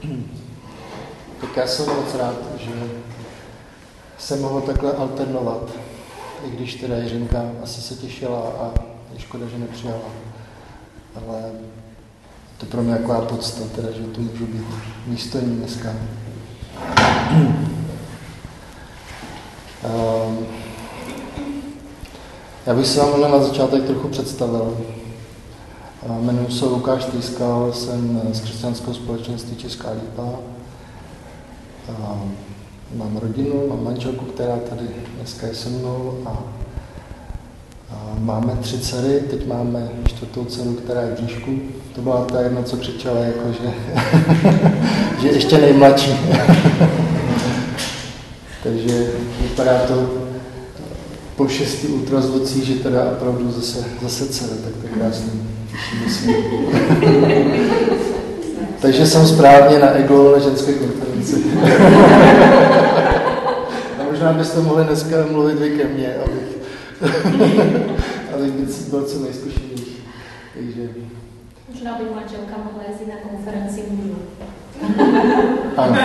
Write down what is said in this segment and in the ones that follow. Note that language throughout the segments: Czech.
Tak já jsem moc rád, že jsem mohl takhle alternovat, i když teda Jiřinka asi se těšila a je škoda, že nepřijala. Ale to pro mě taková podsta, teda, že tu můžu být místo ní dneska. Já bych se vám na začátek trochu představil. Jmenuji se Lukáš Týskal, jsem z křesťanského společenství Česká Lípa. Mám rodinu, mám manželku, která tady dneska je se mnou a máme 3 dcery, teď máme 4. dceru, která je v bříšku. To byla ta jedna, co křičela, jakože že ještě nejmladší. Takže vypadá to po 6 ultrazvucích, že teda opravdu zase dcera, tak to je krásný. Myslím. Takže jsem správně na EGO na ženské konferenci. A možná byste mohli dneska mluvit vy ke mně, abych byl co nejzkušenější. Takže... Možná by manželka mohla jezdit na konferenci mužů. Ano.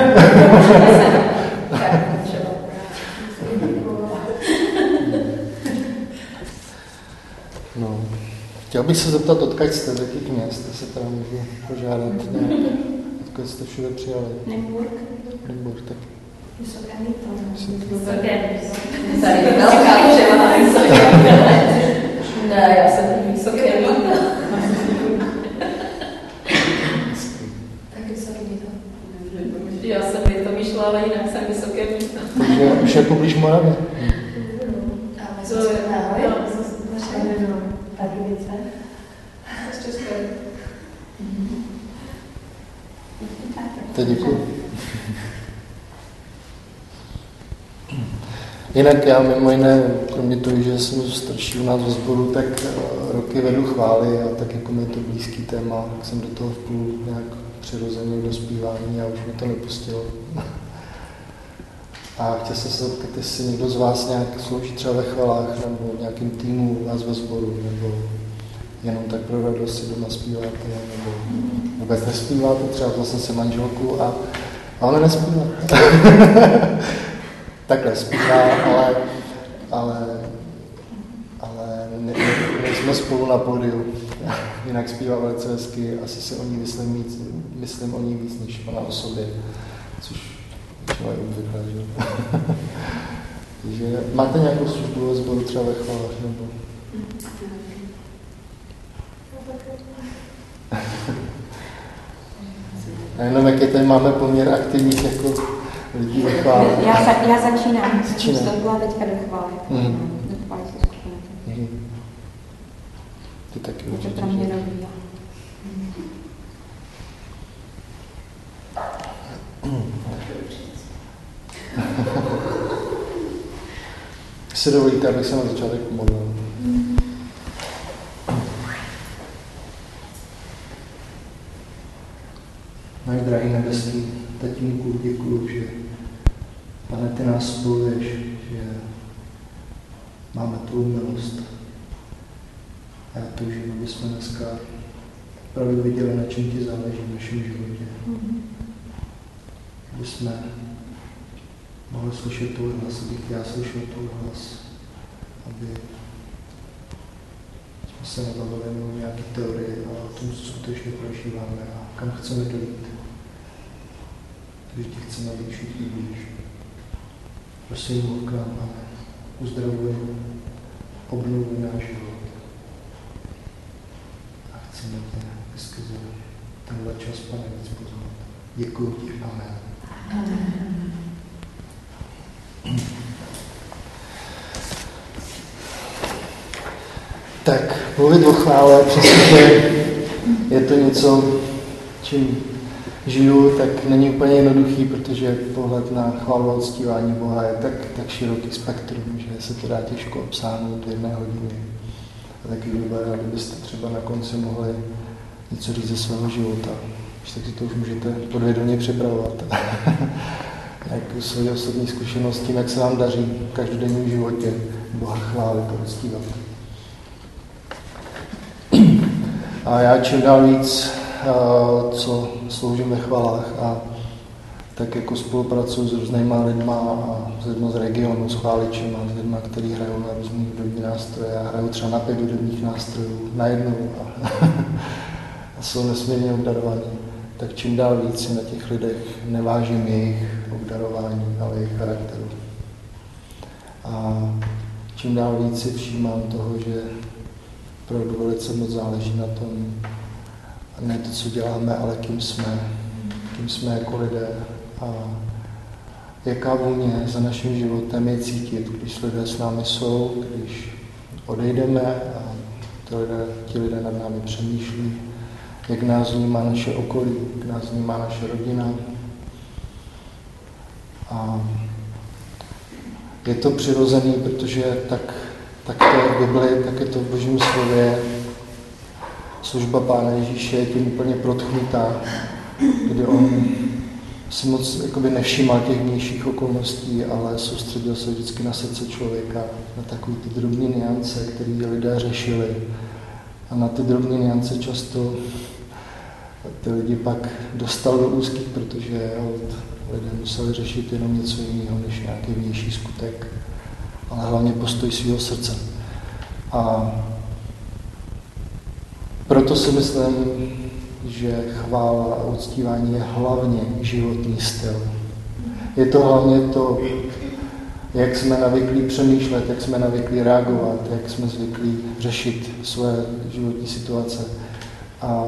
No. Chtěl bych se zeptat, odkud jste, z jakých měst, jestli teda můžu požádat. Odkud jste všude přijali? Nymburk, tak. Vysoké Mýto. Tady je velká převaha Vysoké Mýto. Ne, já jsem Vysoké Mýto. Tak Vysoké Mýto. Já jsem Litomyšla, ale jinak jsem Vysoké Mýto. Takže už jako blíž Moravě. A my jsme se Ahoj. Pardubice. Z České. To děkuji. Jinak já mimo jiné, kromě toho, že jsem starší u nás ve sboru, tak roky vedu chvály a tak jako mi je to blízký téma, tak jsem do toho vpůl nějak přirozeně do zpívání a už mi to nepustilo. A chtěl jsem se zeptat, jestli někdo z vás nějak slouží třeba ve chvalách nebo v nějakém týmu u vás ve sboru, nebo jenom tak pro radost si doma zpíváte, nebo vůbec nespíváte, třeba vzal jsem si manželku a ona nespívá. Takhle zpívá, ale nejsme spolu na pódiu. Jinak zpívá velice hezky, asi si o ní myslím o ní víc, než ona o sobě, což třeba je obvykle, že? Takže máte nějakou službu ve sboru třeba ve chvalách, nebo? A jenom jaký tady máme poměr aktivních jako lidí ve chvále. Já začínám. To byla teďka do chvály. Do chvály se skupiny. Ty taky určitě. určitě. To pro mě nový. Jestli dovolíte, abych se na začátek pomodlil. Náš drahý nebeský Tatínku, děkuju, že Pane, ty nás spojuješ, že máme tvou milost. A já toužím, aby jsme dneska opravdu viděli, na čem ti záleží v našem životě. Aby jsme mohli slyšet tvůj hlas, abych já slyšel tvůj hlas, aby jsme se nebavili o nějaké teorie, ale o tom, co skutečně prožíváme a kam chceme dojít. Když ti chceme být všichni blíž. Prosím, Bůh k nám, Pane, uzdravuj, obnovuj náš život. A chceme tě skrze tenhle čas, Pane, víc poznat. Děkuji ti, Amen. Amen. Tak, mluvit o chvále, přestože je to něco, čím žiju, tak není úplně jednoduchý, protože pohled na chválu a uctívání Boha je tak široký spektrum, že se to dá těžko obsáhnout v 1 hodině. A taky bych byl rád, kdybyste třeba na konci mohli něco říct ze svého života. Když taky to už můžete podvědomě připravovat. Nějakou svoji osobní zkušenost tím, jak se vám daří v každodenním životě Boha chválit a uctívat. A já čím dál víc co sloužím ve chvalách a tak jako spolupracuju s různýma lidma a s lidmi z regionu, s chváličema, s lidma, kteří hrajou na různých hudební nástroje. Já hraju třeba na 5 hudebních nástrojů najednou a jsou nesmírně obdarovaní. Tak čím dál víc si na těch lidech nevážím jejich obdarování, ale jejich charakteru. A čím dál víc si všímám toho, že opravdu velice moc záleží na tom, ne to, co děláme, ale kým jsme jako lidé a jaká vůně za naším životem je cítit, když lidé s námi jsou, když odejdeme a ti lidé nad námi přemýšlí, jak nás vnímá naše okolí, jak nás vnímá naše rodina. A je to přirozený, protože tak to je v Bibli, tak je to v Božím slově. Služba Pána Ježíše je tím úplně protchnutá, kdy on si moc nevšímal těch vnějších okolností, ale soustředil se vždycky na srdce člověka, na takové ty drobné nuance, které lidé řešili. A na ty drobné nuance často ty lidi pak dostal do úzkých, protože lidé museli řešit jenom něco jiného, než nějaký vnější skutek, ale hlavně postoj svého srdce. A proto si myslím, že chvála a uctívání je hlavně životní styl. Je to hlavně to, jak jsme navyklí přemýšlet, jak jsme navyklí reagovat, jak jsme zvyklí řešit své životní situace. A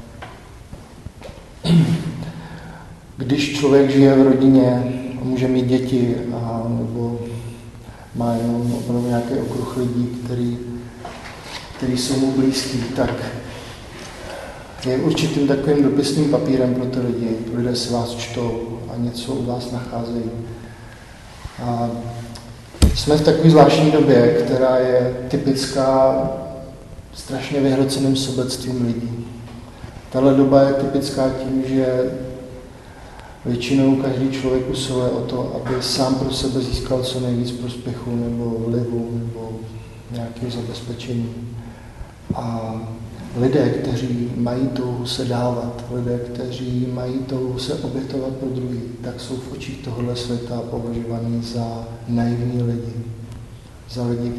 když člověk žije v rodině a může mít děti nebo má jenom opravdu nějaký okruh lidí, který jsou mu blízký, tak je určitým takovým dopisným papírem pro ty lidi. Lidé si vás čtou a něco u vás nacházejí. A jsme v takové zvláštní době, která je typická strašně vyhroceným sobectvím lidí. Tahle doba je typická tím, že většinou každý člověk usiluje o to, aby sám pro sebe získal co nejvíc prospěchu nebo vlivu nebo nějakého zabezpečení. A lidé, kteří mají touhu se dávat, lidé, kteří mají touhu se obětovat pro druhý, tak jsou v očích tohohle světa považovaní za naivní lidi. Za lidi,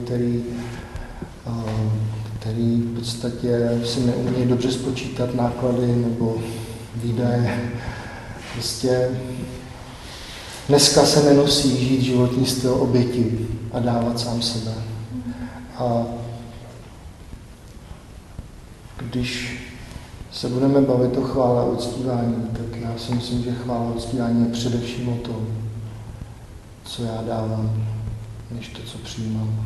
který v podstatě si neumějí dobře spočítat náklady nebo výdaje. Prostě dneska se nenosí žít životní styl oběti a dávat sám sebe. A když se budeme bavit o chvále a uctívání, tak já si myslím, že chvála a uctívání je především o tom, co já dávám, než to, co přijímám.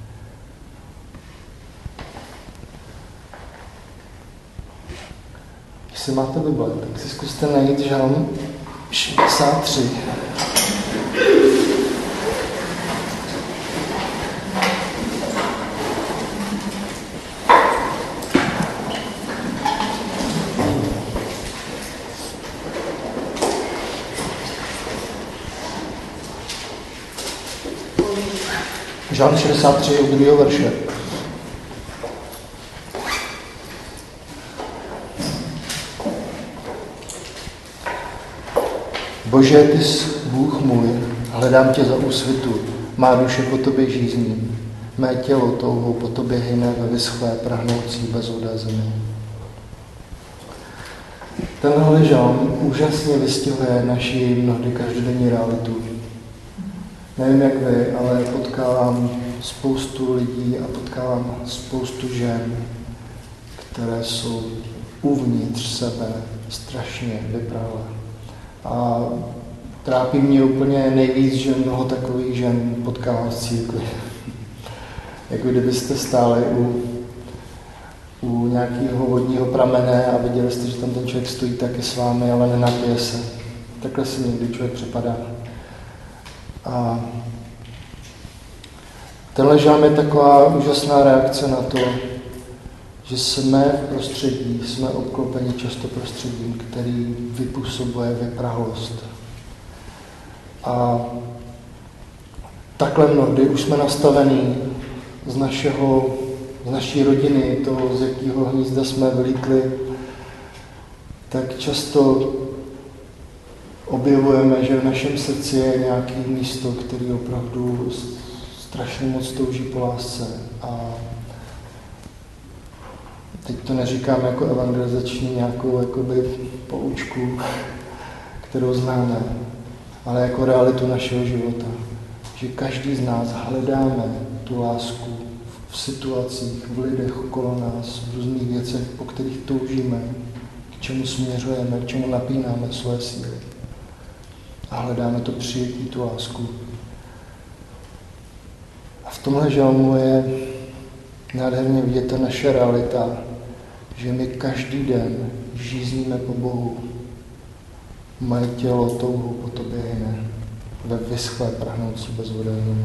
Když máte Bible, tak si zkuste najít Žalm 63. Žalm 63 od 2. verše. Bože, ty jsi Bůh můj, hledám tě za úsvitu, má duše po tobě žízní, mé tělo touhou po tobě hyne ve vyschlé, prahnoucí bezvodé zemi. Tenhle žalm úžasně vystihuje naši mnohdy každodenní realitu. Nevím jak vy, ale potkávám spoustu lidí a potkávám spoustu žen, které jsou uvnitř sebe strašně vyprahlé. A trápí mě úplně nejvíc, že mnoho takových žen potkávám v církvi. Jako kdybyste stáli u nějakého vodního pramene a viděli jste, že tam ten člověk stojí taky s vámi, ale nenapije se. Takhle si někdy člověk připadá. A tenhle žalm je taková úžasná reakce na to, že jsme v prostředí, jsme obklopeni často prostředím, který vypůsobuje vyprahlost. A takhle mnohdy už jsme nastavení z naší rodiny, toho, z jakého hnízda jsme vylítli, tak často objevujeme, že v našem srdci je nějaké místo, které opravdu strašně moc touží po lásce. A teď to neříkám jako evangelizační nějakou jakoby poučku, kterou známe, ale jako realitu našeho života. Že každý z nás hledáme tu lásku v situacích, v lidech okolo nás, v různých věcech, po kterých toužíme, k čemu směřujeme, k čemu napínáme své síly. A hledáme to přijetí, tu lásku. A v tomhle žalmu je nádherně vidět ta naše realita, že my každý den žízníme po Bohu. Moje tělo touhu po tobě hyne, ve vyschlé prahnoucí bezvodenní.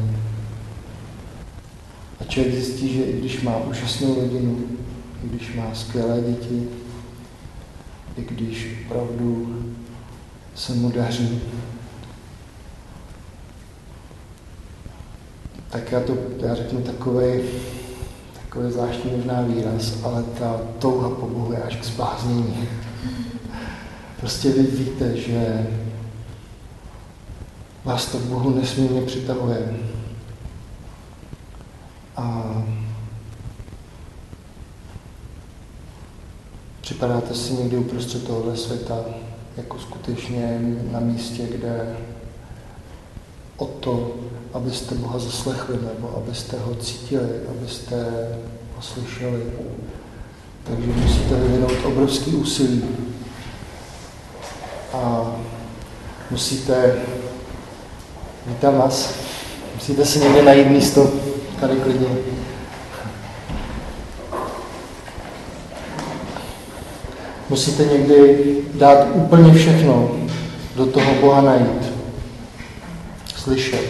A člověk zjistí, že i když má úžasnou rodinu, i když má skvělé děti, i když opravdu se mu daří, tak já řeknu takový zvláštní možná výraz, ale ta touha po Bohu je až k zbláznění. Prostě vy víte, že vás to k Bohu nesmírně přitahuje. A připadáte si někdy uprostřed tohohle světa jako skutečně na místě, kde o to, abyste Boha zaslechli, nebo abyste ho cítili, abyste ho slyšeli. Takže musíte vyvinout obrovský úsilí. A vítám vás, musíte si někde najít místo, tady klidně. Musíte někdy dát úplně všechno, do toho Boha najít, slyšet.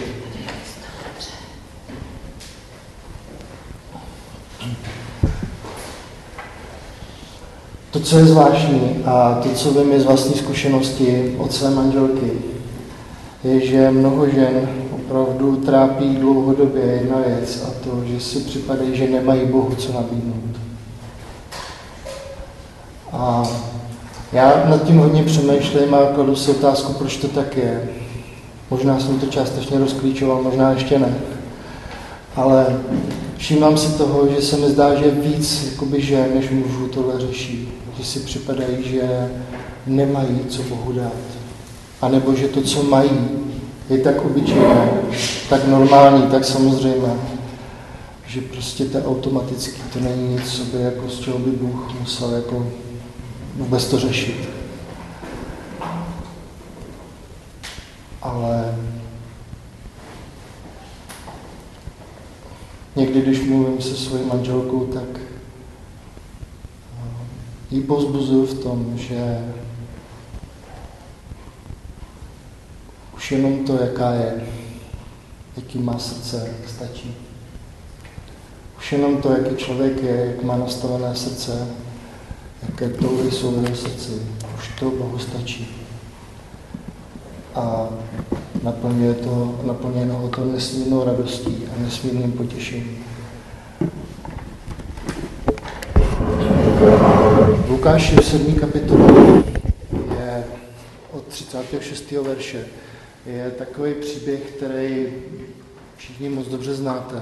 To, co je zvláštní a to, co vím z vlastní zkušenosti od své manželky, je, že mnoho žen opravdu trápí dlouhodobě jedna věc a to, že si připadají, že nemají Bohu co nabídnout. A já nad tím hodně přemýšlím a kladu si otázku, proč to tak je. Možná jsem to částečně rozklíčoval, možná ještě ne. Ale všímám si toho, že se mi zdá, že víc jakoby žen než mužů tohle řeší. Že si připadají, že nemají co Bohu dát. A nebo že to, co mají, je tak obyčejné, tak normální, tak samozřejmé, že prostě to automaticky, to není nic, co by jako z čeho by Bůh musel jako vůbec to řešit. Ale někdy, když mluvím se svojí manželkou, tak ji povzbuzuju v tom, že už jenom to, jaká je, jaký má srdce, stačí. Už jenom to, jaký člověk je, jak má nastavené srdce, jaké touhy jsou v jeho srdci, už to Bohu stačí. A naplněno ho to nesmírnou radostí a nesmírným potěšením. V Lukáši v 7. kapitole je od 36. verše je takový příběh, který všichni moc dobře znáte.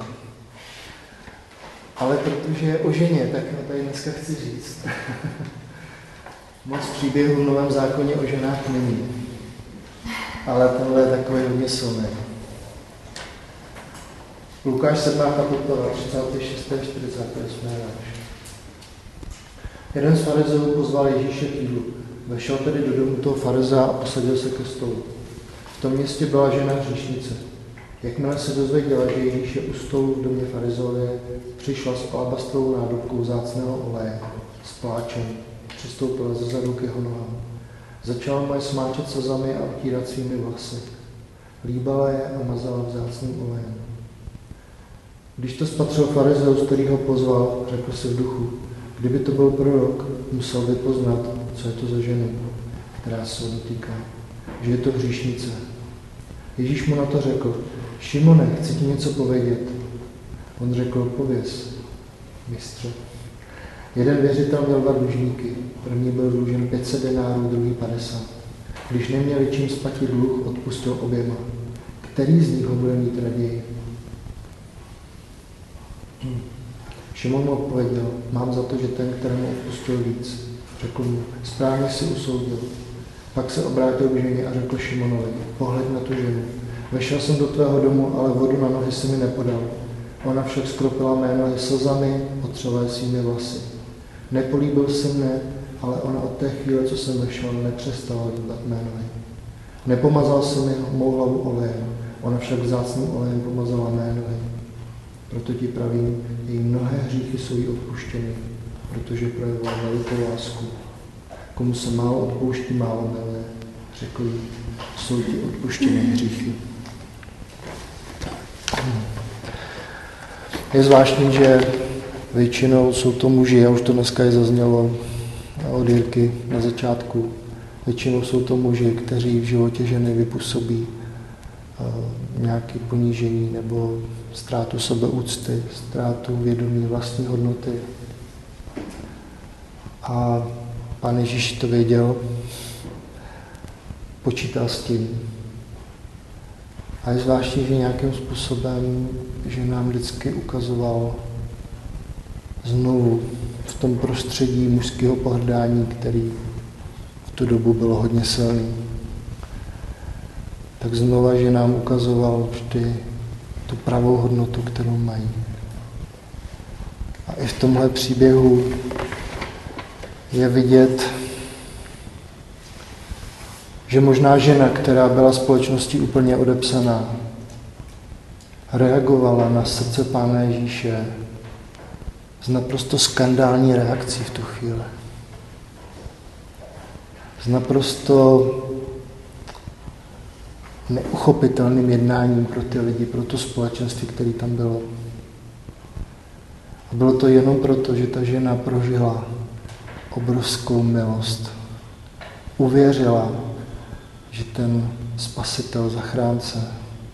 Ale protože je o ženě, tak tady dneska chci říct. Moc příběhů v Novém zákoně o ženách není. Ale tenhle je takový hodně silný. Lukáš 7. kapitola, 36. a 48. verš. Jeden z farizeů pozval Ježíše k jídlu. Vešel tedy do domu toho farizea a posadil se ke stolu. V tom městě byla žena hříšnice. Jakmile se dozvěděla, že Ježíš je u stolu v domě farizeově, přišla s alabastrovou nádobkou vzácného oleje, s pláčem, přistoupila zezadu k jeho nohám. Začala mu je smáčet slzami a otírat svými vlasy. Líbala je a mazala vzácným olejem. Když to spatřil farizeus, který ho pozval, řekl si v duchu, kdyby to byl prorok, musel by poznat, co je to za ženu, která se ho dotýká, že je to hříšnice. Ježíš mu na to řekl, Šimone, chci ti něco povědět. On řekl, pověz, mistře. Jeden věřitel měl 2 dlužníky. První byl dlužen 500 denárů, druhý 50. Když neměli čím splatit dluh, odpustil oběma. Který z nich ho bude mít raději? Šimon mu odpověděl, mám za to, že ten, kterému odpustil víc. Řekl mu, správně si usoudil. Pak se obrátil k ženě a řekl Šimonovi, pohled na tu ženu. Vešel jsem do tvého domu, ale vodu na nohy si mi nepodal. Ona však skropila mé nohy slzami, otřela svými vlasy. Nepolíbil se mne, ale ona od té chvíle, co jsem vešel, nepřestala líbat mé nohy. Nepomazal jsem mi mou hlavu olejem, ona však vzácným olejem pomazala mé nohy. Proto ti pravím, její mnohé hříchy jsou jí odpuštěny, protože projevovala velikou lásku. Komu se málo odpouští, málo miluje, řekl jí, jsou ti odpuštěny hříchy. Je zvláštní, že většinou jsou to muži, a už to dneska je zaznělo od Jirky na začátku, většinou jsou to muži, kteří v životě ženy vypůsobí nějaké ponížení nebo ztrátu sebeúcty, ztrátu vědomí vlastní hodnoty. A Pán Ježíš to věděl, počítal s tím. A je zvláštní, že nějakým způsobem, že nám vždycky ukazoval znovu v tom prostředí mužského pohrdání, který v tu dobu bylo hodně silný, tak znova, že nám ukazoval vždy tu pravou hodnotu, kterou mají. A i v tomhle příběhu je vidět, že možná žena, která byla společností úplně odepsaná, reagovala na srdce Pána Ježíše s naprosto skandální reakcí v tu chvíli. S naprosto neuchopitelným jednáním pro ty lidi, pro to společenství, které tam bylo. A bylo to jenom proto, že ta žena prožila obrovskou milost. Uvěřila, že ten spasitel, zachránce,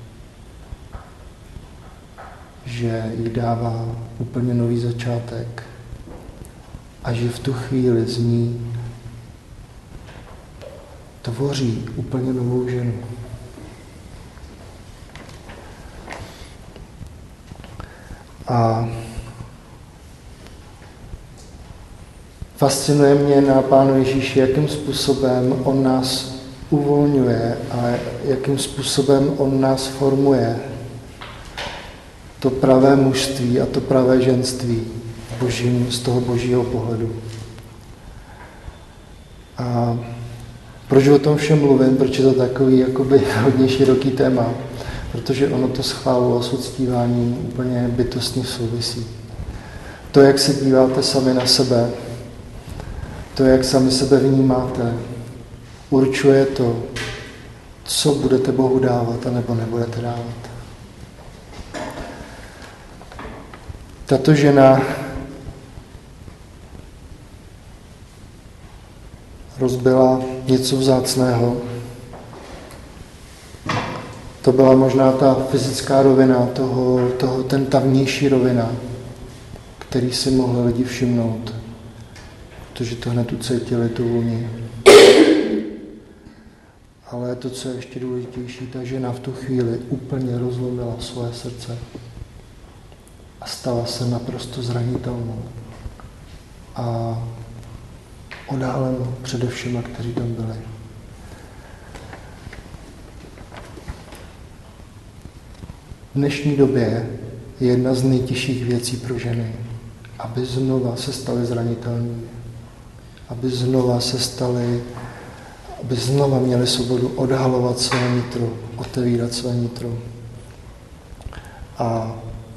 že jí dává úplně nový začátek a že v tu chvíli z ní tvoří úplně novou ženu. A fascinuje mě na Pánu Ježíši, jakým způsobem on nás uvolňuje a jakým způsobem on nás formuje to pravé mužství a to pravé ženství z toho božího pohledu. A proč o tom všem mluvím? Proč je to takový jakoby hodně široký téma? Protože ono to s chválou a s uctíváním úplně bytostně souvisí. To, jak se díváte sami na sebe, to, jak sami sebe vnímáte, určuje to, co budete Bohu dávat a nebo nebudete dávat. Tato žena rozbila něco vzácného. To byla možná ta fyzická rovina, ta vnější rovina, který si mohli lidi všimnout, protože to hned ucítili tu vůni. Ale to, co je ještě důležitější, ta žena v tu chvíli úplně rozlomila svoje srdce a stala se naprosto zranitelnou a odhalenou přede všema, kteří tam byli. V dnešní době je jedna z nejtěžších věcí pro ženy, aby znova se staly zranitelnými, aby znova měli svobodu odhalovat své nitro, otevírat své nitro. A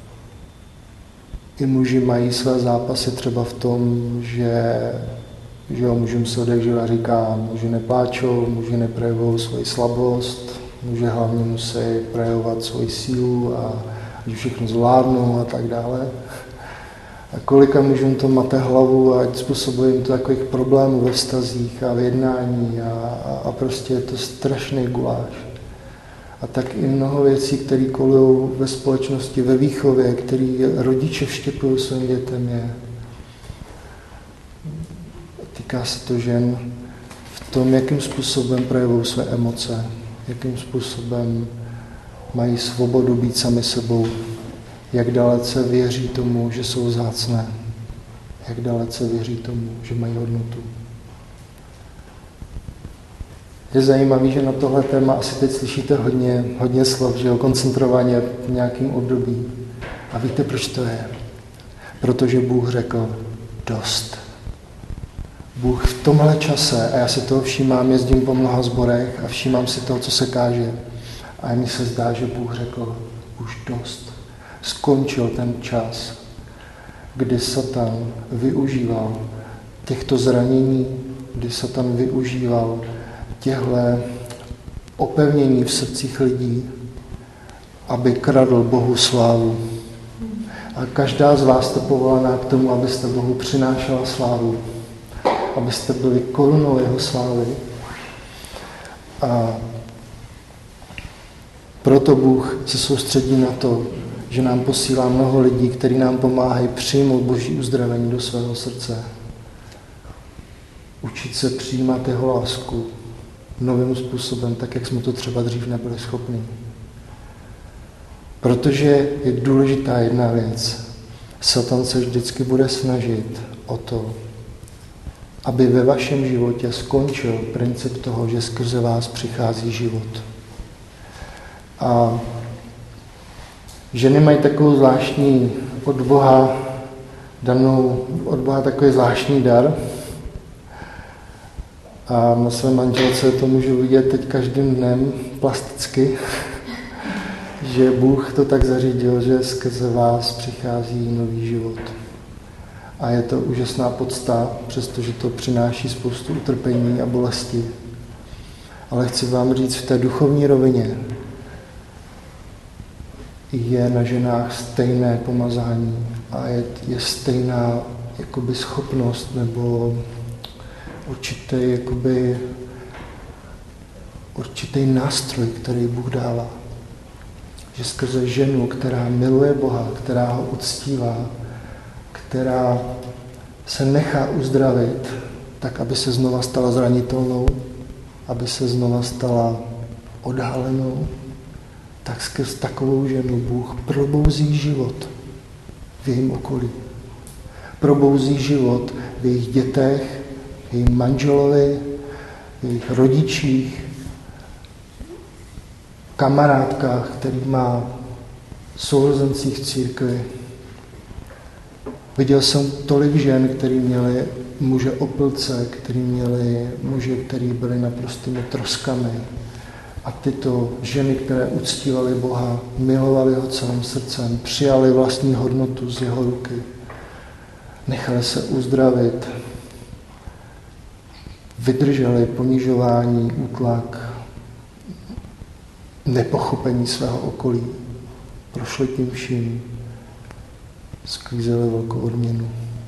i muži mají své zápasy třeba v tom, že mužům se odehřela říká, muži nepláčou, muži neprojevují svoji slabost, muži hlavně musí projevovat svoji sílu a že všechno zvládnou a tak dále. A kolika mužům to mate hlavu a způsobuje jim to takových problémů ve vztazích a v jednání a prostě je to strašný guláš. A tak i mnoho věcí, které kolují ve společnosti, ve výchově, které rodiče vštěpují svým dětem, je Týká se to žen v tom, jakým způsobem projevují své emoce, jakým způsobem mají svobodu být sami sebou, jak dalece věří tomu, že jsou vzácné, jak dalece věří tomu, že mají hodnotu. Je zajímavý, že na tohle téma asi teď slyšíte hodně slov, že jo, koncentrovaně v nějakém období. A víte, proč to je? Protože Bůh řekl dost. Bůh v tomhle čase, a já si toho všímám, jezdím po mnoha sborech a všímám si toho, co se káže. A mně se zdá, že Bůh řekl už dost. Skončil ten čas, kdy Satan využíval těchto zranění, kdy Satan využíval těchto opevnění v srdcích lidí, aby kradl Bohu slávu. A každá z vás jste povolaná k tomu, abyste Bohu přinášela slávu, abyste byli korunou jeho slávy. A proto Bůh se soustředí na to, že nám posílá mnoho lidí, kteří nám pomáhají přijmout Boží uzdravení do svého srdce. Učit se přijímat jeho lásku novým způsobem, tak jak jsme to třeba dřív nebyli schopni. Protože je důležitá jedna věc. Satan se vždycky bude snažit o to, aby ve vašem životě skončil princip toho, že skrze vás přichází život. A ženy mají takovou zvláštní od Boha takový zvláštní dar. A na své manželce to můžu vidět teď každým dnem plasticky, že Bůh to tak zařídil, že skrze vás přichází nový život. A je to úžasná podsta, přestože to přináší spoustu utrpení a bolesti. Ale chci vám říct, v té duchovní rovině je na ženách stejné pomazání a je stejná jakoby schopnost nebo určitý nástroj, který Bůh dává. Že skrze ženu, která miluje Boha, která ho uctívá, která se nechá uzdravit, tak aby se znova stala zranitelnou, aby se znova stala odhalenou, tak skrz takovou ženu Bůh probouzí život v jejím okolí. Probouzí život v jejich dětech, v jejím manželovi, v jejich rodičích, kamarádkách, který má sourozencích v církvi. Viděl jsem tolik žen, který měli muže opilce, který měli muže, který byli naprostými troskami. A tyto ženy, které uctívaly Boha, milovaly ho celým srdcem, přijali vlastní hodnotu z jeho ruky, nechali se uzdravit, vydrželi ponižování, útlak, nepochopení svého okolí, prošli tím vším, sklízeli velkou odměnu.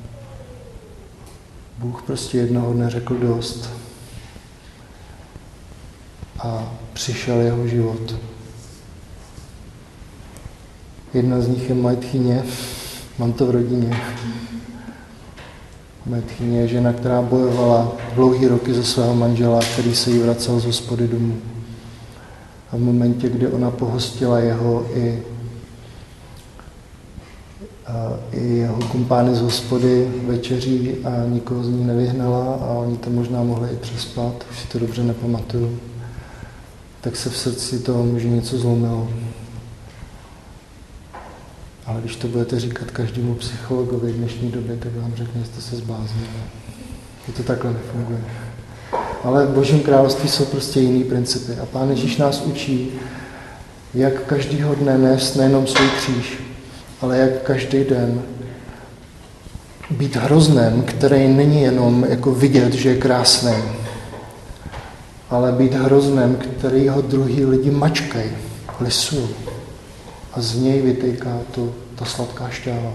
Bůh prostě jednoho dne řekl dost a přišel jeho život. Jedna z nich je moje tchýně, mám to v rodině. Moje tchýně je žena, která bojovala dlouhý roky za svého manžela, který se jí vracel z hospody domů. A v momentě, kdy ona pohostila jeho i jeho kumpány z hospody večeří a nikoho z ní nevyhnala a oni to možná mohli i přespat, už si to dobře nepamatuju, tak se v srdci toho muže něco zlomilo. Ale když to budete říkat každému psychologovi v dnešní době, tak vám řekne, že jste se zbláznili. Že to takhle nefunguje. Ale v Božím království jsou prostě jiný principy. A Pán Ježíš nás učí, jak každýho dne nést nejenom svůj kříž, ale jak každý den být hroznem, který není jenom jako vidět, že je krásný, ale být hroznem, který ho druhý lidi mačkají, lisují. A z něj vytejká ta sladká šťáva.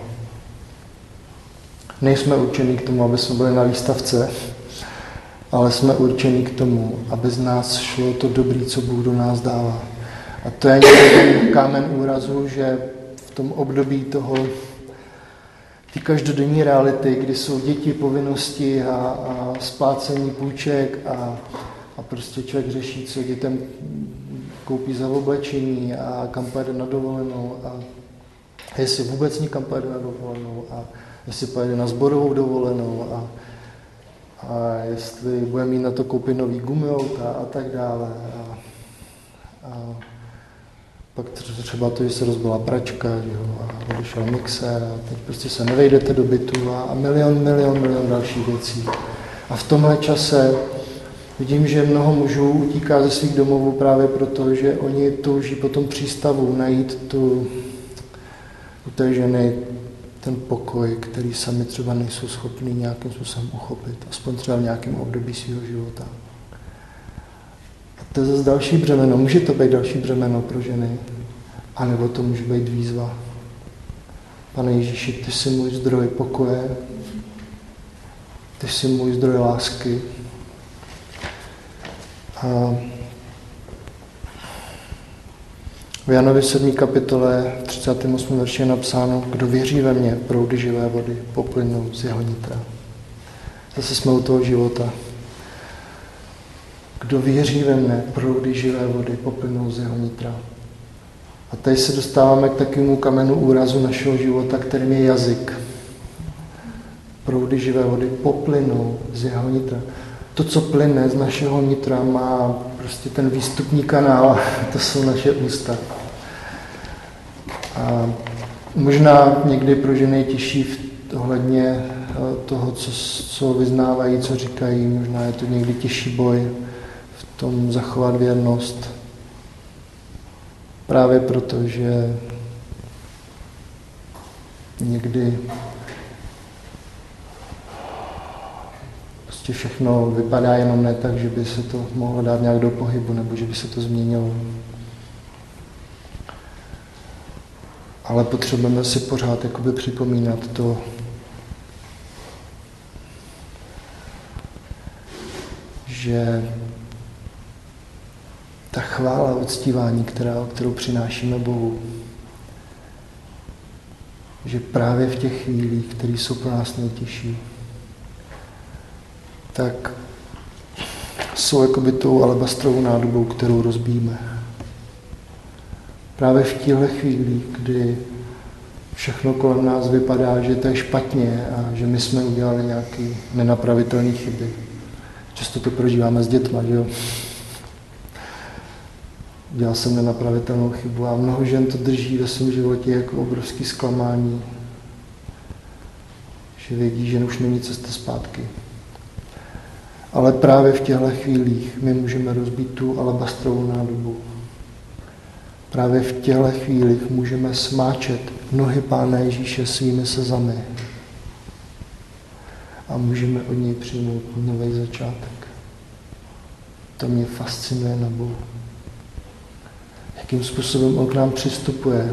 Nejsme určení k tomu, aby jsme byli na výstavce, ale jsme určení k tomu, aby z nás šlo to dobré, co Bůh do nás dává. A to je někdy ten kámen úrazu, že v tom období toho ty každodenní reality, kdy jsou děti, povinnosti a splácení půjček a prostě člověk řeší, co dětem koupí za oblečení a kam pojede na dovolenou a jestli vůbec někam pojede na dovolenou a jestli pojede na sborovou dovolenou a jestli bude mít na to koupit nový gumiouta a tak dále. A pak třeba to, že se rozbila pračka, že jo, a odešel mixér a teď prostě se nevejdete do bytu a milion dalších věcí. A v tomhle čase vidím, že mnoho mužů utíká ze svých domovů právě proto, že oni touží po tom přístavu najít u té ženy ten pokoj, který sami třeba nejsou schopni nějakým způsobem uchopit, aspoň třeba v nějakém období svého života. A to je zase další břemeno. Může to být další břemeno pro ženy, anebo to může být výzva. Pane Ježíši, ty jsi můj zdroj pokoje, ty jsi můj zdroj lásky. A v Janovi 7. kapitole v 38. verši je napsáno, kdo věří ve mně, proudy živé vody poplynou z jeho nitra. Zase jsme u toho života. Kdo věří ve mne, proudy živé vody poplynou z jeho nitra. A tady se dostáváme k takovému kamenu úrazu našeho života, kterým je jazyk. Proudy živé vody poplynou z jeho nitra. To, co plyne z našeho nitra, má prostě ten výstupní kanál, to jsou naše ústa. A možná někdy pro ženy je těžší ohledně toho, co vyznávají, co říkají, možná je to někdy těžší boj v tom zachovat věrnost. Právě proto, že někdy prostě všechno vypadá jenom ne tak, že by se to mohlo dát nějak do pohybu, nebo že by se to změnilo. Ale potřebujeme si pořád jakoby připomínat to, že ta chvála, uctívání, kterou přinášíme Bohu, že právě v těch chvílích, které jsou pro nás nejtěžší, tak jsou jakoby tou alabastrovou nádobou, kterou rozbíjíme. Právě v těchto chvílích, kdy všechno kolem nás vypadá, že to je špatně a že my jsme udělali nějaké nenapravitelné chyby. Často to prožíváme s dětma, že jo? Udělal jsem nenapravitelnou chybu a mnoho žen to drží ve svém životě jako obrovský zklamání, že vědí, že už není cesta zpátky. Ale právě v těchto chvílích my můžeme rozbít tu alabastrovou nádobu. Právě v těchto chvílích můžeme smáčet nohy Pána Ježíše svými slzami a můžeme od něj přijmout nový začátek. To mě fascinuje na Bohu. Jakým způsobem on k nám přistupuje.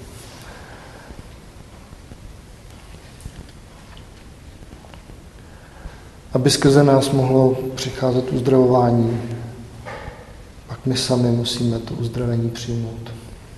Aby skrze nás mohlo přicházet uzdravování, pak my sami musíme to uzdravení přijmout.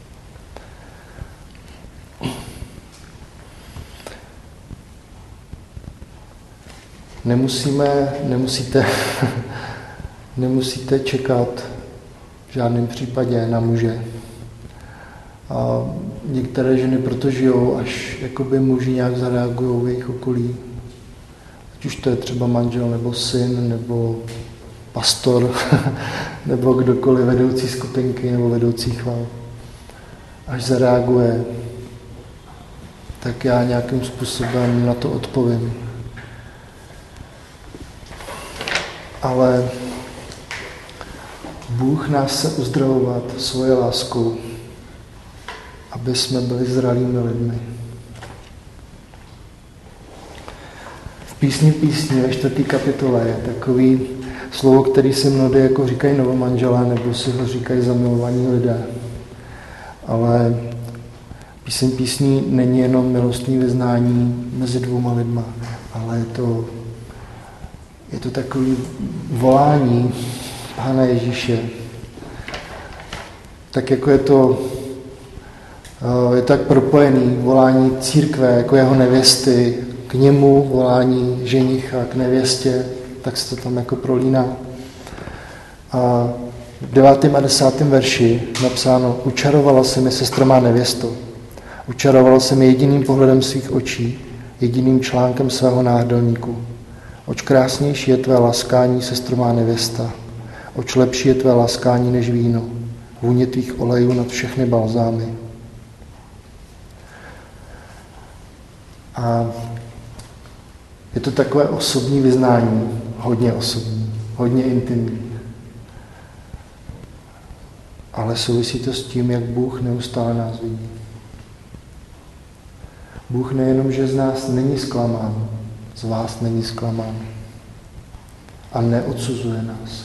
Nemusíte čekat v žádném případě na muže. A některé ženy proto žijou, až jakoby muži nějak zareagují v jejich okolí. Ať už to je třeba manžel, nebo syn, nebo pastor, nebo kdokoliv, vedoucí skupinky, nebo vedoucí chvál. Až zareaguje, tak já nějakým způsobem na to odpovím. Ale Bůh nás chce uzdravovat svoje láskou, aby jsme byli zralými lidmi. V písni ve 4. kapitole je takový slovo, který si mnohdy jako říkají novomanželé, nebo si ho říkají zamilovaní lidé. Ale písní není jenom milostný vyznání mezi dvouma lidma, ale je to takový volání Pána Ježíše. Tak jako je to Je tak propojený volání církve jako jeho nevěsty k němu, volání ženicha k nevěstě, tak se to tam jako prolíná. A v 9. a 10. verši napsáno: učarovala se mi sestra má nevěsto. Učarovala se mi jediným pohledem svých očí, jediným článkem svého náhrdelníku. Oč krásnější je tvé laskání, sestro má nevěsta. Oč lepší je tvé laskání než víno. Vůně tvých olejů nad všechny balzámy. A je to takové osobní vyznání, hodně osobní, hodně intimní. Ale souvisí to s tím, jak Bůh neustále nás vidí. Bůh nejenom, že z nás není zklamán, z vás není zklamán a neodsuzuje nás,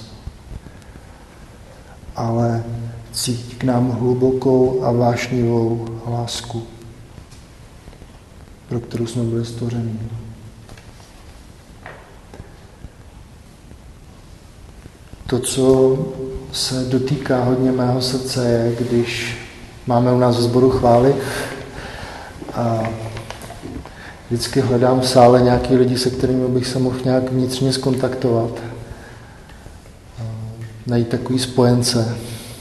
ale cítí k nám hlubokou a vášnivou lásku, pro kterou jsme byli stvořeni. To, co se dotýká hodně mého srdce, je, když máme u nás v sboru chvály a vždycky hledám v sále nějaký lidi, se kterými bych se mohl nějak vnitřně skontaktovat. Najít takový spojence.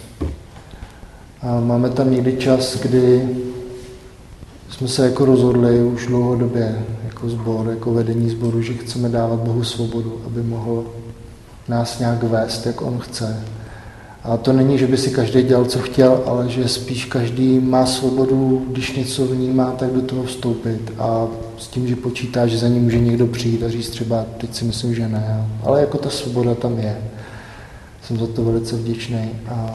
A máme tam někdy čas, kdy jsme se jako rozhodli už dlouhodobě jako sbor, jako vedení sboru, že chceme dávat Bohu svobodu, aby mohl nás nějak vést, jak on chce. A to není, že by si každý dělal, co chtěl, ale že spíš každý má svobodu, když něco vnímá, tak do toho vstoupit. A s tím, že počítá, že za ním může někdo přijít a říct třeba, teď si myslím, že ne. Ale jako ta svoboda tam je. Jsem za to velice vděčný. A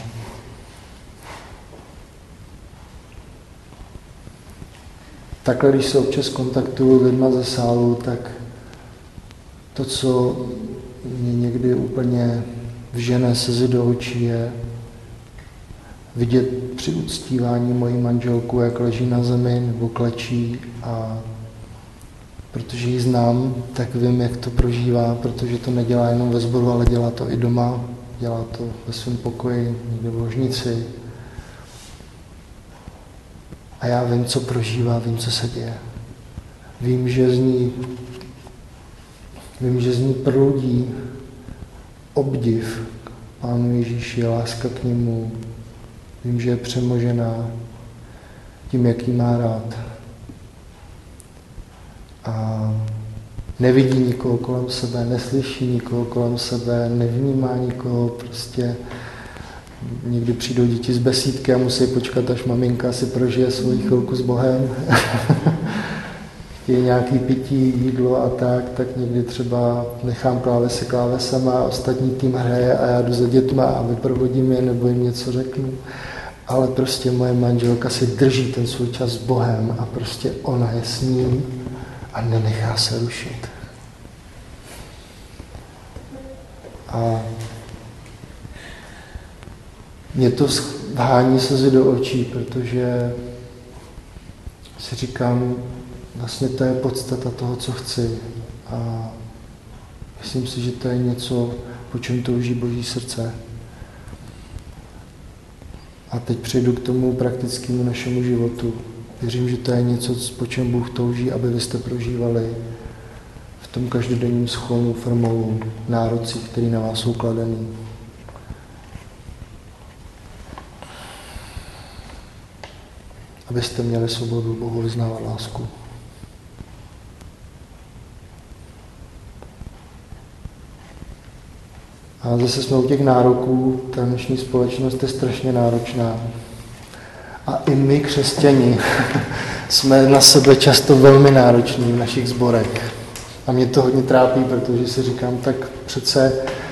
takhle, když se občas kontaktuju s lidma ze sálu, tak to, co mě někdy úplně vžene slzy do očí, je vidět při uctívání mojí manželku, jak leží na zemi nebo klečí, a protože ji znám, tak vím, jak to prožívá, protože to nedělá jenom ve sboru, ale dělá to i doma, dělá to ve svém pokoji, někde v ložnici. A já vím, co prožívá, vím, co se děje. Vím, že z ní proudí obdiv k Pánu Ježíši, láska k němu. Vím, že je přemožená tím, jak jí má rád. A nevidí nikoho kolem sebe, neslyší nikoho kolem sebe, nevnímá nikoho, prostě někdy přijdou děti z besídky a musí počkat, až maminka si prožije svoji chvilku s Bohem. Je nějaký pití, jídlo a tak někdy třeba nechám klávesama a ostatní tým hraje a já jdu za dětma a vyprovodím je nebo jim něco řeknu. Ale prostě moje manželka si drží ten svůj čas s Bohem a prostě ona je s ním a nenechá se rušit. A mě to vhání slzy do očí, protože si říkám, vlastně to je podstata toho, co chci. A myslím si, že to je něco, po čem touží Boží srdce. A teď přejdu k tomu praktickému našemu životu. Věřím, že to je něco, po čem Bůh touží, aby vy jste prožívali v tom každodenním schonu formou nárocí, který na vás jsou kladený. Abyste měli svobodu Bohu vyznávat lásku. A zase jsme u těch nároků, ta dnešní společnost je strašně náročná. A i my, křesťani, jsme na sebe často velmi nároční v našich sborech. A mě to hodně trápí, protože si říkám, tak přece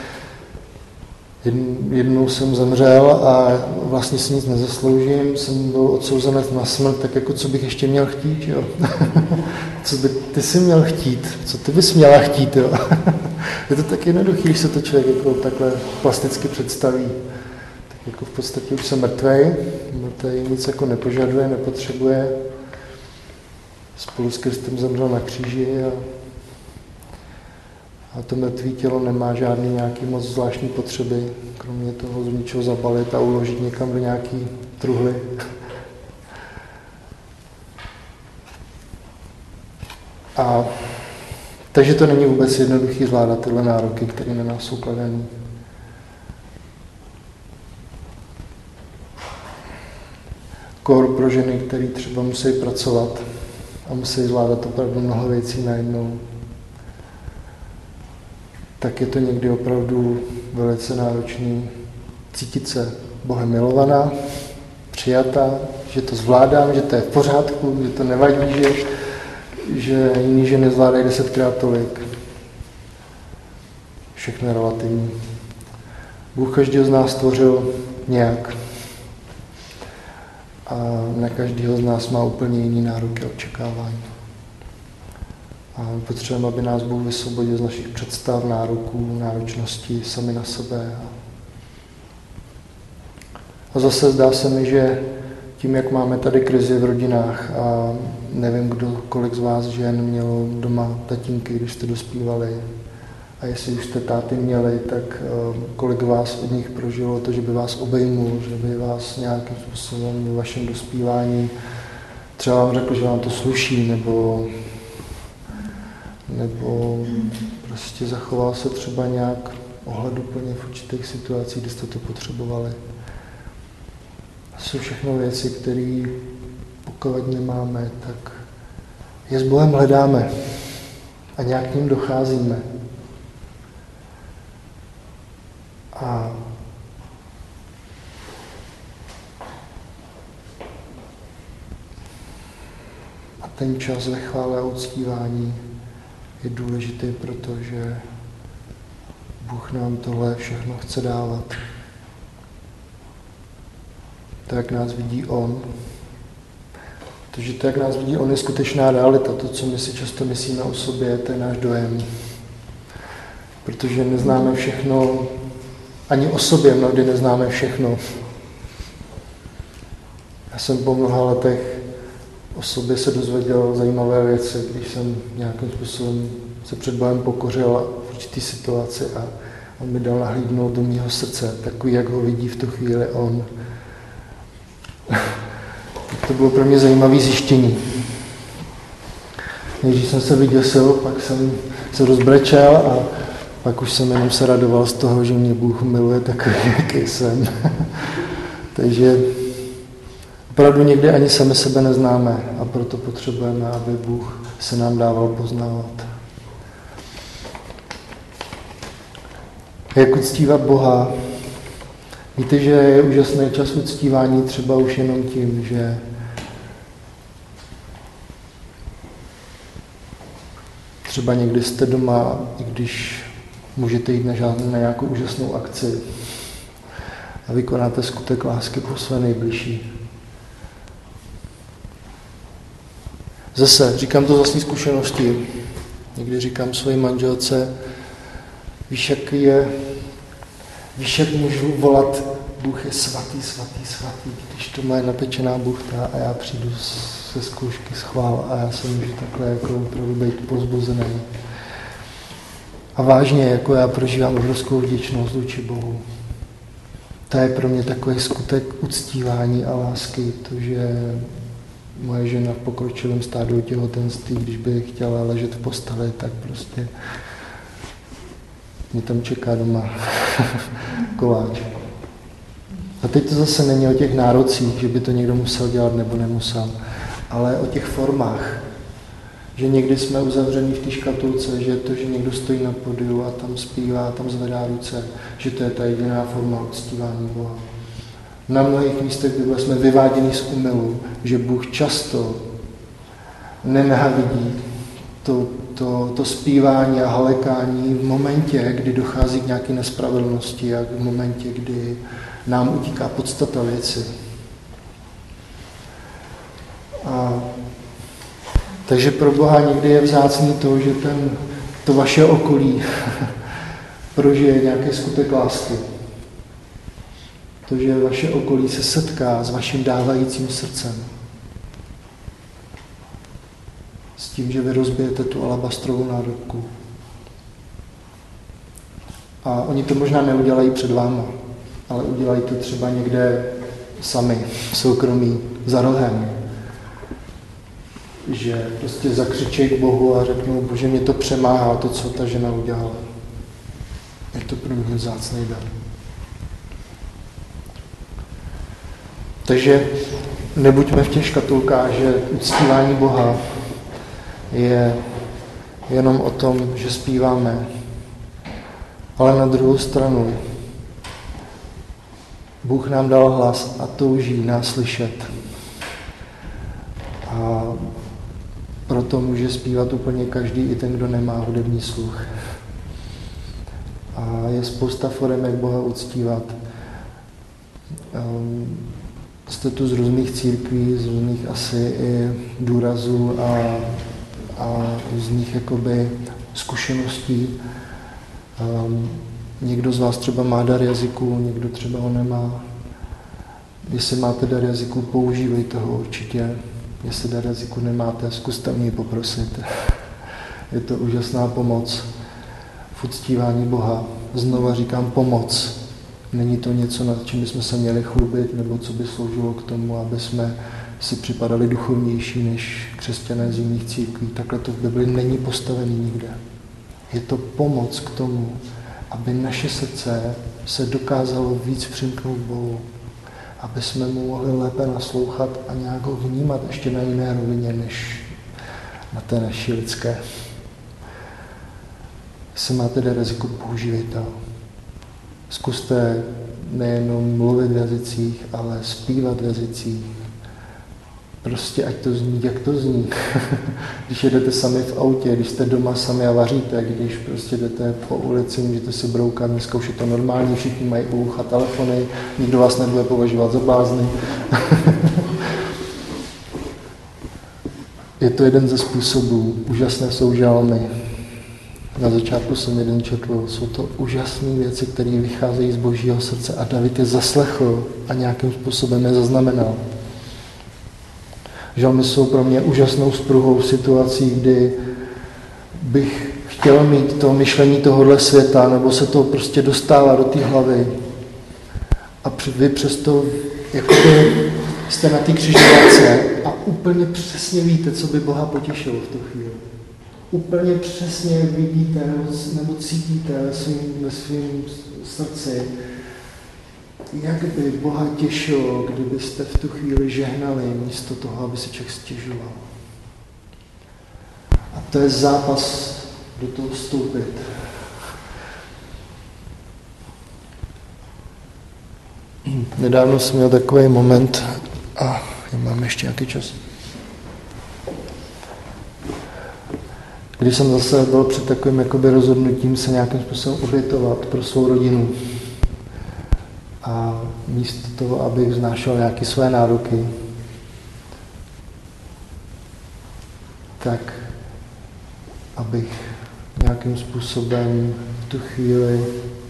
jednou jsem zemřel a vlastně si nic nezasloužím, jsem byl odsouzenec na smrt, tak jako co bych ještě měl chtít, jo? Co by ty si měl chtít? Co ty bys měla chtít, jo? Je to tak jednoduchý, když se to člověk jako takhle plasticky představí. Tak jako v podstatě už jsem mrtvej nic jako nepožaduje, nepotřebuje. Spolu s Kristem zemřel na kříži a to mrtvé tělo nemá žádný nějaký moc zvláštní potřeby, kromě toho z něčeho zabalit a uložit někam do nějaký truhly. A takže to není vůbec jednoduchý zvládat tyhle nároky, které na nás jsou kladený. Kor pro ženy, které třeba musí pracovat a musí zvládat opravdu mnoho věcí najednou, tak je to někdy opravdu velice náročný cítit se Bohem milovaná, přijatá, že to zvládám, že to je v pořádku, že to nevadí, že jiný ženy zvládají 10krát tolik. Všechno je relativní. Bůh každého z nás stvořil nějak. A na každého z nás má úplně jiný nároky a očekávání. A potřebujeme, aby nás Bůh vysvobodil z našich představ, nároků, náročností sami na sebe. A zase zdá se mi, že tím, jak máme tady krizi v rodinách a nevím, kolik z vás žen mělo doma tatínky, když jste dospívali, a jestli už jste táty měli, tak kolik vás od nich prožilo to, že by vás obejmul, že by vás nějakým způsobem v vašem dospívání třeba vám řekl, že vám to sluší, nebo prostě zachoval se třeba nějak ohleduplně v určitých situacích, kdy jste to potřebovali. To jsou všechno věci, které pokud nemáme, tak je s Bohem hledáme a nějak k ním docházíme. A ten čas ve chvále a uctívání je důležitý, protože Bůh nám tohle všechno chce dávat. To, jak nás vidí On. Protože to, jak nás vidí On, je skutečná realita. To, co my si často myslíme o sobě, to je náš dojem. Protože neznáme všechno, ani o sobě mnohdy neznáme všechno. Já jsem po mnoha letech o sobě se dozvěděl zajímavé věci, když jsem nějakým způsobem se před Bohem pokořil v určitý situaci a on mi dal nahlídnout do mýho srdce, takový, jak ho vidí v tu chvíli on. To bylo pro mě zajímavé zjištění. Než jsem se vyděsil, pak jsem se rozbrečel a pak už jsem jenom se radoval z toho, že mě Bůh miluje takový, jaký jsem. Takže opravdu někdy ani sami sebe neznáme a proto potřebujeme, aby Bůh se nám dával poznávat. Jak uctívat Boha? Víte, že je úžasný čas uctívání třeba už jenom tím, že třeba někdy jste doma, i když můžete jít na nějakou úžasnou akci a vykonáte skutek lásky pro své nejbližší. Zase, říkám to z vlastní zkušenosti. Někdy říkám své manželce, víš, jak můžu volat, Bůh je svatý, svatý, svatý, když to má napečená buchta a já přijdu ze zkoušky schvál a já se můžu takhle jako opravdu být pozbuzený. A vážně, jako já prožívám obrovskou vděčnost vůči Bohu. To je pro mě takový skutek uctívání a lásky, to, že moje žena v pokročilém stádiu těhotenství, když by chtěla ležet v posteli, tak prostě mě tam čeká doma koláč. A teď to zase není o těch nárocích, že by to někdo musel dělat nebo nemusel, ale o těch formách. Že někdy jsme uzavření v té škatulce, že to, že někdo stojí na podiu a tam zpívá, tam zvedá ruce, že to je ta jediná forma uctívání Boha. Na mnohých místech Bible jsme vyváděni z omylu, že Bůh často nenávidí to zpívání a halekání v momentě, kdy dochází k nějaké nespravedlnosti a v momentě, kdy nám utíká podstata věci. Takže pro Boha někdy je vzácný to, že to vaše okolí prožije nějaký skutek lásky. To, že vaše okolí se setká s vaším dávajícím srdcem. S tím, že vy rozbijete tu alabastrovou nádobku. A oni to možná neudělají před váma, ale udělají to třeba někde sami, v soukromí, za rohem. že prostě zakřičej k Bohu a řeknou, Bože, mě to přemáhá, to, co ta žena udělala. Je to pro mě vzácný dar. Takže nebuďme v těch škatulkách, že uctívání Boha je jenom o tom, že zpíváme. Ale na druhou stranu Bůh nám dal hlas a touží nás slyšet. A proto může zpívat úplně každý, i ten, kdo nemá hudební sluch. A je spousta forem, jak Boha uctívat. Jste tu z různých církví, z různých asi i důrazů a různých jakoby zkušeností. Někdo z vás třeba má dar jazyků, někdo třeba ho nemá. Jestli máte dar jazyků, používejte ho určitě. Jestli dar jazyku nemáte, zkuste mě poprosit. Je to úžasná pomoc v uctívání Boha. Znova říkám pomoc. Není to něco, nad čím bychom se měli chlubit, nebo co by sloužilo k tomu, aby jsme si připadali duchovnější než křesťané z jiných církví. Takhle to v Bibli není postavený nikde. Je to pomoc k tomu, aby naše srdce se dokázalo víc přimknout Bohu. Aby jsme mu mohli lépe naslouchat a nějak ho vnímat ještě na jiné rovině, než na té naší lidské. Jestli máte dar jazyku, používejte ho. Zkuste nejenom mluvit v jazycích, ale zpívat v jazycích. Prostě ať to zní, jak to zní. Když jedete sami v autě, když jste doma sami a vaříte, když prostě jdete po ulici, můžete si broukat, dneska už je to normální, všichni mají u ucha telefony, nikdo vás nebude považovat za blázny. Je to jeden ze způsobů. Úžasné jsou žalmy. Na začátku jsem jeden četl, jsou to úžasné věci, které vycházejí z Božího srdce a David je zaslechl a nějakým způsobem je zaznamenal. Žalmy jsou pro mě úžasnou spruhou situací, kdy bych chtěl mít to myšlení tohohle světa, nebo se to prostě dostává do té hlavy. A vy přesto jakoby jste na té křižovatce a úplně přesně víte, co by Boha potěšilo v tu chvíli. Úplně přesně vidíte nebo cítíte ve svém srdci, jak by Boha těšilo, kdybyste v tu chvíli žehnali místo toho, aby se člověk stěžoval. A to je zápas do toho vstoupit. Nedávno jsem měl takový moment a mám ještě nějaký čas. Když jsem zase byl před takovým jakoby rozhodnutím se nějakým způsobem obětovat pro svou rodinu. A místo toho, abych vznášel nějaké své nároky, tak abych nějakým způsobem v tu chvíli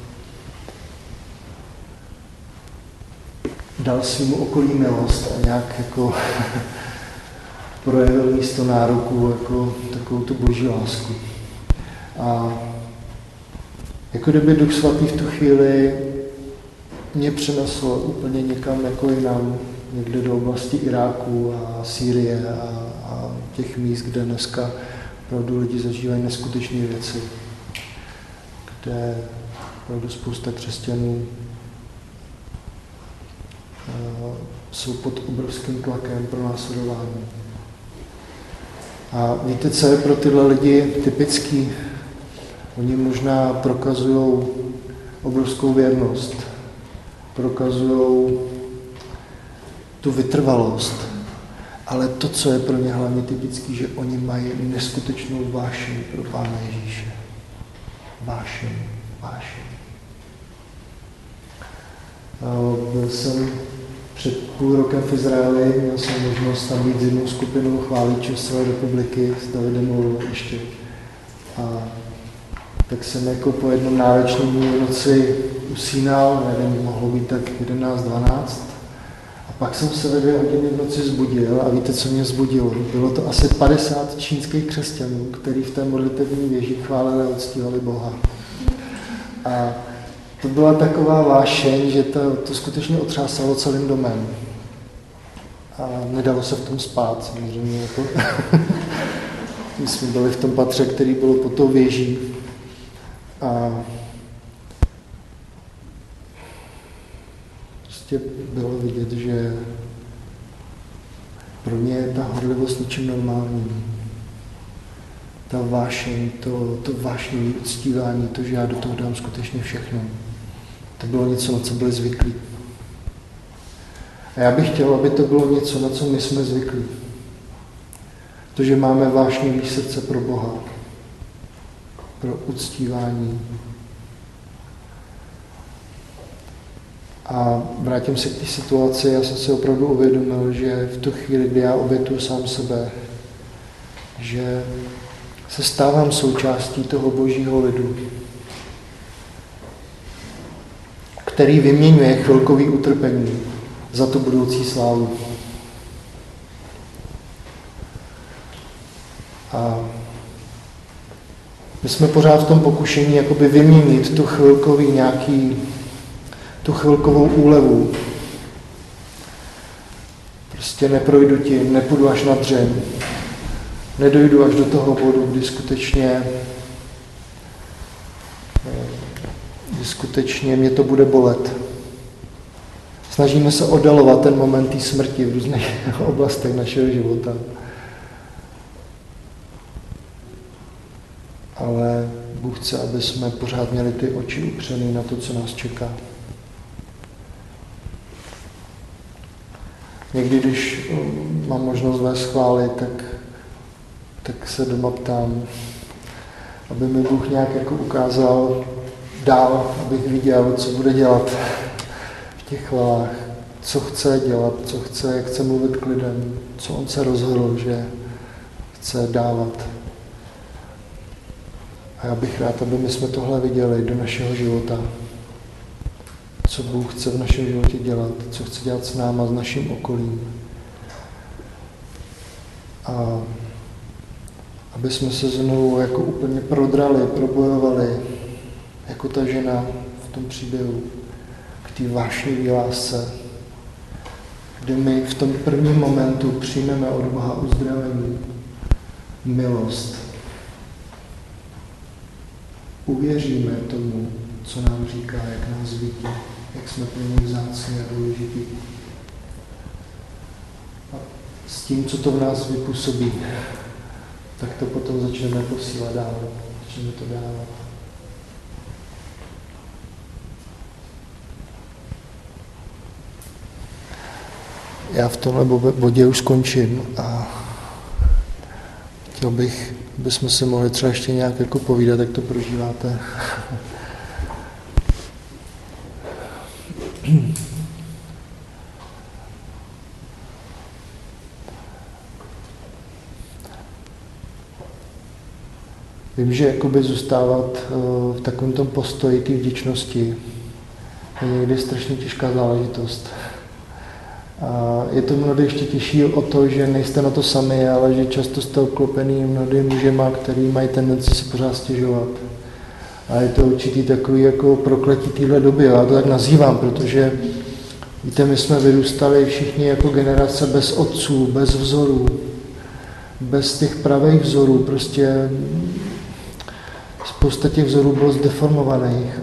dal svýmu okolí milost a nějak jako projevil místo nároku jako takovou tu Boží lásku. A jako kdyby Duch Svatý v tu chvíli mě přenesl úplně někam jako jinam, někde do oblasti Iráku a Sýrie a těch míst, kde dneska opravdu lidi zažívají neskutečné věci, kde opravdu spousta křesťanů jsou pod obrovským tlakem pro následování. A víte, co je pro tyhle lidi typický? Oni možná prokazují obrovskou věrnost, prokazují tu vytrvalost, ale to, co je pro ně hlavně typický, že oni mají neskutečnou vášeň pro Pána Ježíše. Vášeň. Byl jsem před půl rokem v Izraeli, měl jsem možnost tam být s jednou skupinou chváličů z celé republiky, s Davidem Moulou ještě. A tak jsem jako po jednom náročném dní noci usínal, nevím, mohlo být tak 11-12. A pak jsem se ve 2 hodiny v noci zbudil a víte, co mě zbudilo? Bylo to asi 50 čínských křesťanů, kteří v té modlitevní věži chválili a uctívali Boha. A to byla taková vášeň, že to skutečně otřásalo celým domem. A nedalo se v tom spát, samozřejmě. Jako. My jsme byli v tom patře, který bylo pod tou věží. A prostě bylo vidět, že pro mě je ta horlivost ničím normálním. Ta vášeň, to vášnivé uctívání, to, že já do toho dám skutečně všechno. To bylo něco, na co byli zvyklí. A já bych chtěl, aby to bylo něco, na co my jsme zvyklí. To, že máme vášnivý srdce pro Boha, pro uctívání. A vrátím se k té situaci, já jsem si opravdu uvědomil, že v tu chvíli, kdy já obětuju sám sebe, že se stávám součástí toho Božího lidu, který vyměňuje chvilkový utrpení za tu budoucí slávu. A my jsme pořád v tom pokušení jakoby vyměnit tu chvilkovou úlevu. Prostě neprojdu tím, nepůjdu až na dřeň, nedojdu až do toho bodu, kdy skutečně mě to bude bolet. Snažíme se oddalovat ten moment té smrti v různých oblastech našeho života. Ale Bůh chce, aby jsme pořád měli ty oči upřený na to, co nás čeká. Někdy, když mám možnost vést chvály, tak se doma ptám, aby mi Bůh nějak jako ukázal dál, abych viděl, co bude dělat v těch chválách, co chce dělat, jak chce mluvit k lidem, co on se rozhodl, že chce dávat. A já bych rád, aby my jsme tohle viděli do našeho života. Co Bůh chce v našem životě dělat, co chce dělat s náma, s naším okolím. A aby jsme se znovu jako úplně prodrali, probojovali, jako ta žena v tom příběhu, k té vášnivé lásce, kdy my v tom prvním momentu přijmeme od Boha uzdravení, milost. Uvěříme tomu, co nám říká, jak nás vidí, jak jsme pro něj vzácní a důležití. A s tím, co to v nás vypůsobí, tak to potom začneme posílat dál, začneme to dávat. Já v tomhle bodě už skončím a chtěl bych, abychom si mohli třeba ještě nějak jako povídat, jak to prožíváte. Vím, že jakoby zůstávat v takovém tom postoji té vděčnosti je někdy strašně těžká záležitost. A je to mnohdy ještě těžší o to, že nejste na to sami, ale že často jste obklopený mnohdy mužema, který mají tendenci si pořád stěžovat. A je to určitý takový jako prokletí téhle doby. Já to tak nazývám, protože víte, my jsme vyrůstali všichni jako generace bez otců, bez vzorů, bez těch pravých vzorů. Prostě spousta těch vzorů bylo zdeformovaných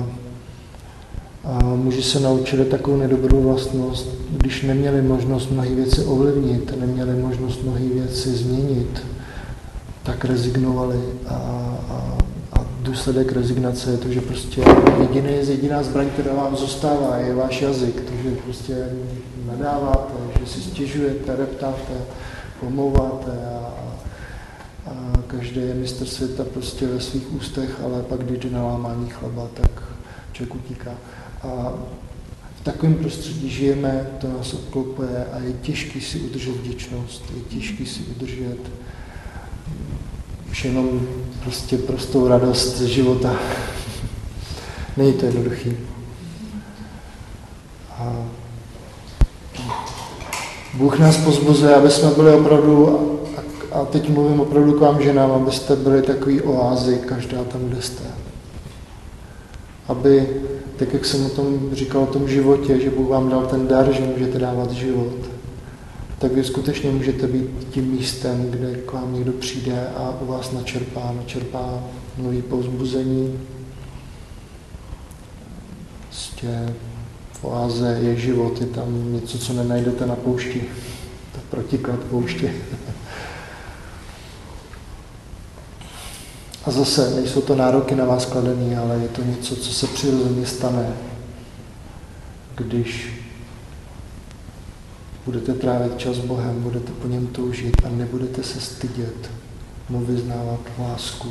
a muži se naučili takovou nedobrou vlastnost, když neměli možnost mnohé věci ovlivnit, neměli možnost mnohé věci změnit, tak rezignovali a důsledek rezignace je to, že prostě jediná zbraň, která vám zůstává, je váš jazyk, takže prostě nadáváte, že si stěžujete, reptáte, pomlouváte a každý je mistr světa prostě ve svých ústech, ale pak když jde na lámání chleba, tak člověk utíká. A v takovém prostředí žijeme, to nás obklopuje a je těžký si udržet vděčnost, je těžký si udržet už jenom prostě prostou radost z života. Není to jednoduchý. A Bůh nás pozbuzuje, aby jsme byli opravdu, a teď mluvím opravdu k vám ženám, abyste byli takový oázy, každá tam, kde jste. Aby, tak jak jsem o tom říkal, o tom životě, že Bůh vám dal ten dar, že můžete dávat život, tak vy skutečně můžete být tím místem, kde k vám někdo přijde a u vás načerpá nový povzbuzení. Prostě v oáze je život, je tam něco, co nenajdete na poušti. To protiklad pouště. A zase nejsou to nároky na vás kladený, ale je to něco, co se přirozeně stane, když budete trávit čas s Bohem, budete po něm toužit a nebudete se stydět mu vyznávat lásku.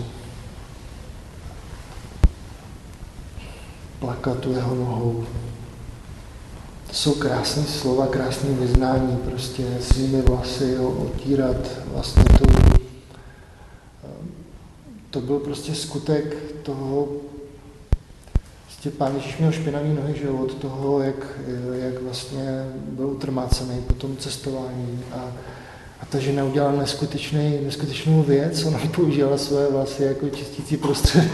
Plakat u jeho nohou. To jsou krásné slova, krásné vyznání, prostě svými vlasy ho otírat. Vlastně to byl prostě skutek toho, prostě Pán Ježíš měl špinavý nohy, že od toho, jak vlastně byl utrmácený po tom cestování. A ta žena udělala neskutečnou věc, ona použila své vlasy jako čistící prostředek.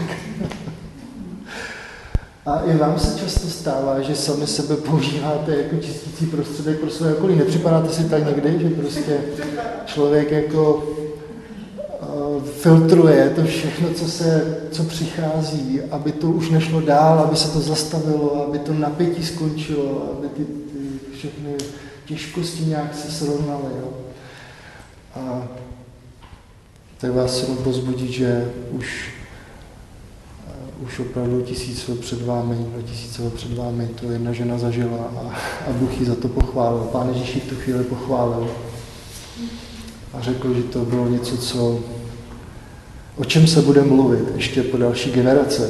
A i vám se často stává, že sami sebe používáte jako čistící prostředek pro své okolí. Nepřipadáte si tak někdy, že prostě člověk jako filtruje to všechno, co přichází, aby to už nešlo dál, aby se to zastavilo, aby to napětí skončilo, aby ty všechny těžkosti nějak se srovnaly. Jo? A tak vás chci pozbudit, že už opravdu 1000 let před vámi, 2000 let před vámi to jedna žena zažila a Bůh ji za to pochválil. Pán Ježíš ji v tu chvíli pochválil a řekl, že to bylo něco, o čem se bude mluvit ještě po další generace.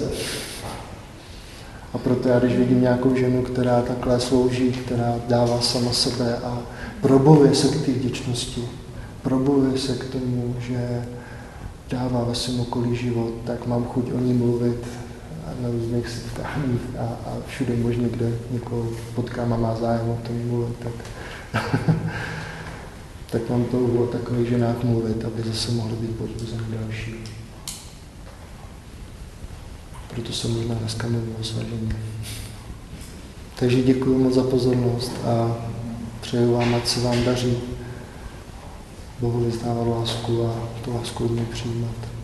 A proto já, když vidím nějakou ženu, která takhle slouží, která dává sama sebe a probojuje se k té vděčnosti, probojuje se k tomu, že dává ve svém okolí život, tak mám chuť o ní mluvit na různých setkáních a všude možně, kde někoho potkám a má zájem o tom mluvit, tak mám to o takových ženách mluvit, aby zase mohly být povzbuzeny další. Proto jsem možná dneska mluvil o svažení. Takže děkuji moc za pozornost a přeju vám, ať se vám daří Bohu vyznávat lásku a tu lásku od něj přijímat.